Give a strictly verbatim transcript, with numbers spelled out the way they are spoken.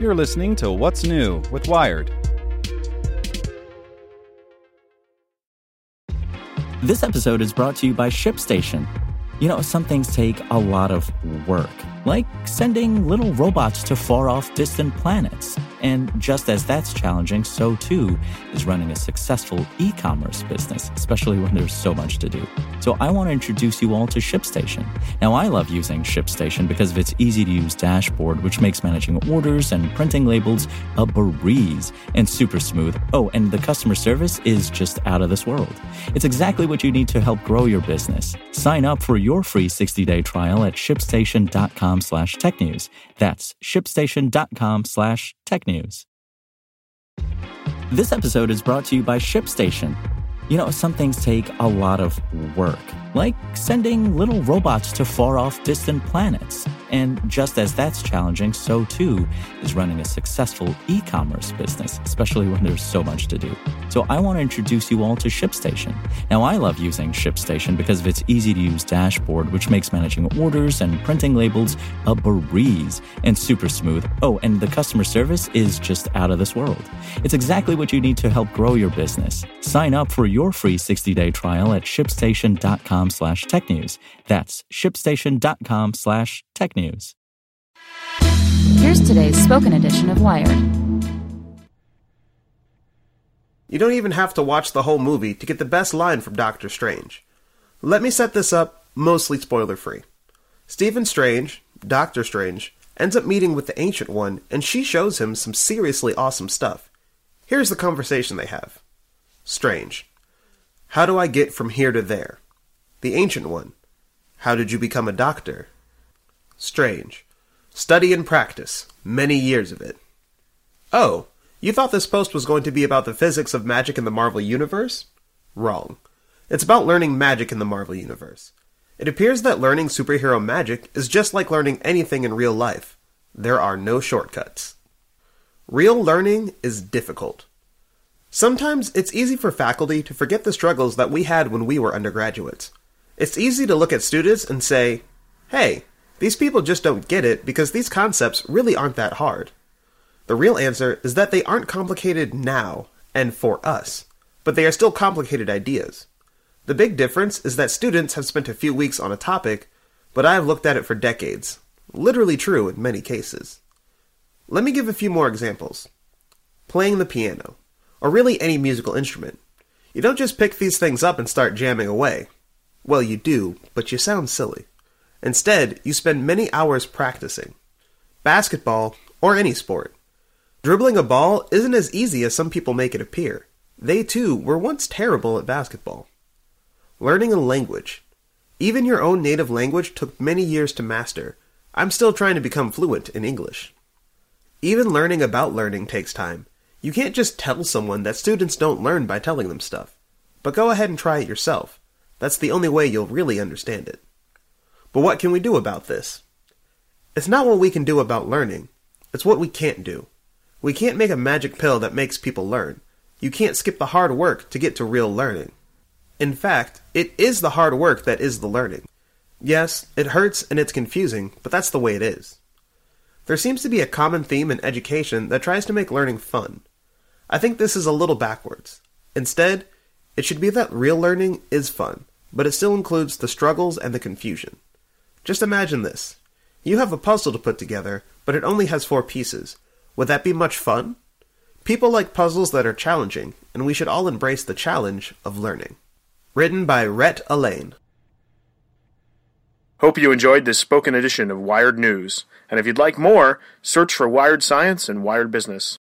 You're listening to What's New with Wired. This episode is brought to you by ShipStation. You know, some things take a lot of work, like sending little robots to far-off distant planets. And just as that's challenging, so too is running a successful e-commerce business, especially when there's so much to do. So I want to introduce you all to ShipStation. Now, I love using ShipStation because of its easy-to-use dashboard, which makes managing orders and printing labels a breeze and super smooth. Oh, and the customer service is just out of this world. It's exactly what you need to help grow your business. Sign up for your free sixty-day trial at shipstation.com slash technews. That's shipstation.com slash technews. This episode is brought to you by ShipStation. You know, some things take a lot of work, like sending little robots to far-off distant planets. And just as that's challenging, so too is running a successful e-commerce business, especially when there's so much to do. So I want to introduce you all to ShipStation. Now, I love using ShipStation because of its easy-to-use dashboard, which makes managing orders and printing labels a breeze and super smooth. Oh, and the customer service is just out of this world. It's exactly what you need to help grow your business. Sign up for your free sixty-day trial at shipstation.com slash technews. That's shipstation.com slash technews. Here's today's spoken edition of Wired. You don't even have to watch the whole movie to get the best line from Doctor Strange. Let me set this up mostly spoiler-free. Stephen Strange, Doctor Strange, ends up meeting with the Ancient One, and she shows him some seriously awesome stuff. Here's the conversation they have. Strange: how do I get from here to there? The Ancient One: how did you become a doctor? Strange: study and practice, many years of it. Oh, you thought this post was going to be about the physics of magic in the Marvel Universe? Wrong. It's about learning magic in the Marvel Universe. It appears that learning superhero magic is just like learning anything in real life. There are no shortcuts. Real learning is difficult. Sometimes it's easy for faculty to forget the struggles that we had when we were undergraduates. It's easy to look at students and say, hey, these people just don't get it because these concepts really aren't that hard. The real answer is that they aren't complicated now and for us, but they are still complicated ideas. The big difference is that students have spent a few weeks on a topic, but I have looked at it for decades. Literally true in many cases. Let me give a few more examples. Playing the piano, or really any musical instrument. You don't just pick these things up and start jamming away. Well, you do, but you sound silly. Instead, you spend many hours practicing. Basketball, or any sport. Dribbling a ball isn't as easy as some people make it appear. They too were once terrible at basketball. Learning a language. Even your own native language took many years to master. I'm still trying to become fluent in English. Even learning about learning takes time. You can't just tell someone that students don't learn by telling them stuff. But go ahead and try it yourself. That's the only way you'll really understand it. But what can we do about this? It's not what we can do about learning. It's what we can't do. We can't make a magic pill that makes people learn. You can't skip the hard work to get to real learning. In fact, it is the hard work that is the learning. Yes, it hurts and it's confusing, but that's the way it is. There seems to be a common theme in education that tries to make learning fun. I think this is a little backwards. Instead, it should be that real learning is fun, but it still includes the struggles and the confusion. Just imagine this. You have a puzzle to put together, but it only has four pieces. Would that be much fun? People like puzzles that are challenging, and we should all embrace the challenge of learning. Written by Rhett Allain. Hope you enjoyed this spoken edition of Wired News. And if you'd like more, search for Wired Science and Wired Business.